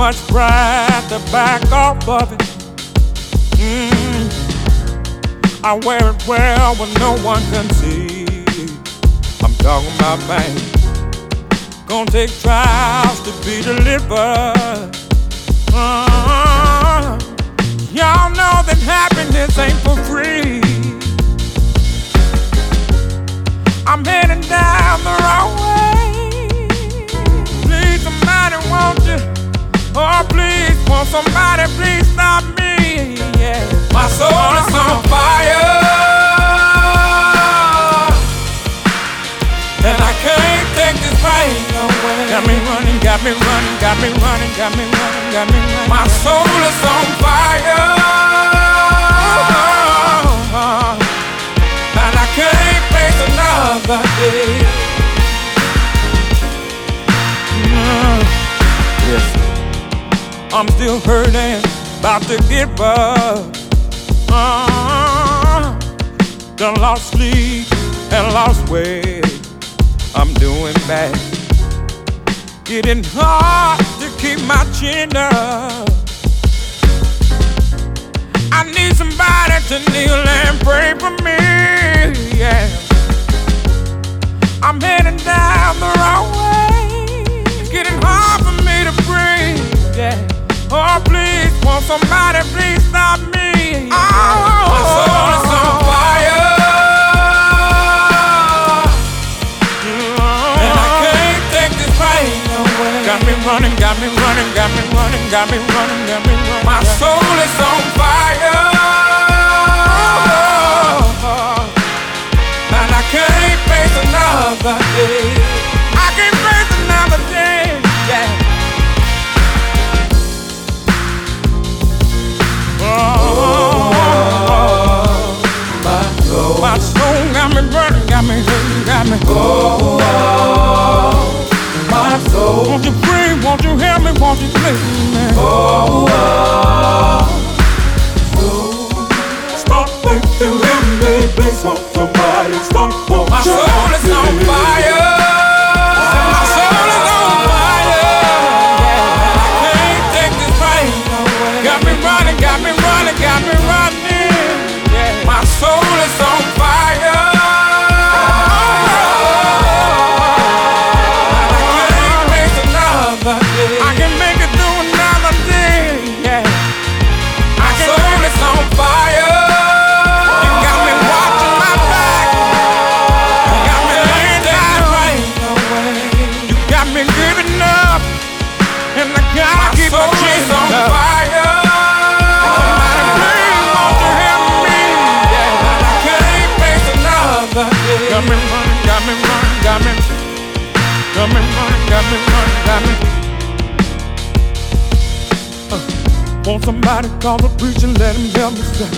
much pride to back off of it. I wear it well when no one can see. I'm talking about pain. Gonna take trials to be delivered. Y'all know that happiness ain't for free. I'm heading down the wrong way. Please, somebody, won't you? Oh, please, won't somebody please stop me? Yeah. My soul is on fire, and I can't take this pain away. Got me running, got me running, got me running, got me running, got me running. My soul is on fire, and I can't face another day. Yes, I'm still hurting, about to give up. Done lost sleep and lost weight. I'm doing bad, getting hard to keep my chin up. I need somebody to kneel and pray for me. Yeah, I'm heading down the wrong way. It's getting hard for me to breathe. Yeah, oh please, won't somebody please stop me? Oh, my soul is on fire. Got me running, got me running, got me running, got me running, got me running. My soul is on fire, and I can't face another day. I can't face another day, yeah. My soul got me burning, got me hurting, got me. My soul. Won't you pray, won't you help me, won't you please me? Stop if you hear me, please won't somebody stop. My soul is on fire. My soul is on fire. Yeah, I can't take this pain away. Got me running, got me running, got me running. Yeah, my soul is on fire. I can make it through another day, yeah. My soul is on fire. You got me watching my back. You got me laying down right away. You got me giving up, and I gotta keep my chin on fire. Somebody please, won't you help me? Yeah, I can't face another day. Got me running, got me running, got me. Got me running, got me running, got me. Want somebody call the preacher, let him help me say.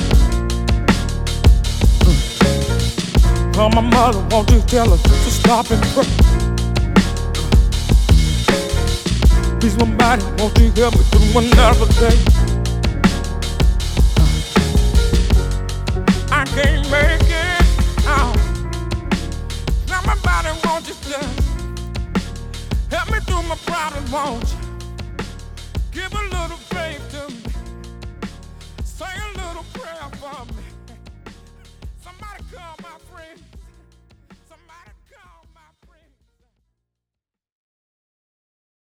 Call my mother, won't you tell her to stop and pray. Please, somebody, won't you help me through another day. I can't make it out. Now my body, won't you just help me through my problems, won't you? Give a little